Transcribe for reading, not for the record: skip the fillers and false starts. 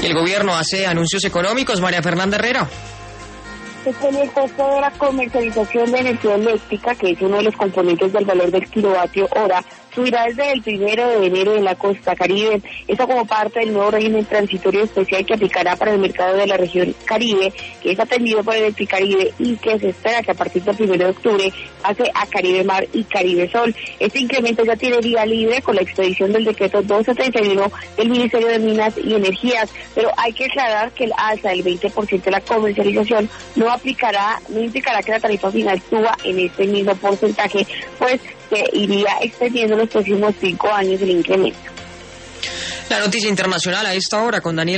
El gobierno hace anuncios económicos, María Fernanda Herrera. El costo de la comercialización de energía eléctrica, que es uno de los componentes del valor del kilovatio hora, subirá desde el 1 de enero en la costa Caribe. Esto como parte del nuevo régimen transitorio especial que aplicará para el mercado de la región Caribe, que es atendido por Electricaribe y que se espera que a partir del 1 de octubre pase a Caribe Mar y Caribe Sol. Este incremento ya tiene vía libre con la expedición del decreto 1231 del Ministerio de Minas y Energías, pero hay que aclarar que el alza del 20% de la comercialización no implicará que la tarifa final suba en este mismo porcentaje, pues se iría extendiendo los próximos 5 años el incremento. La noticia internacional a esta hora con Daniel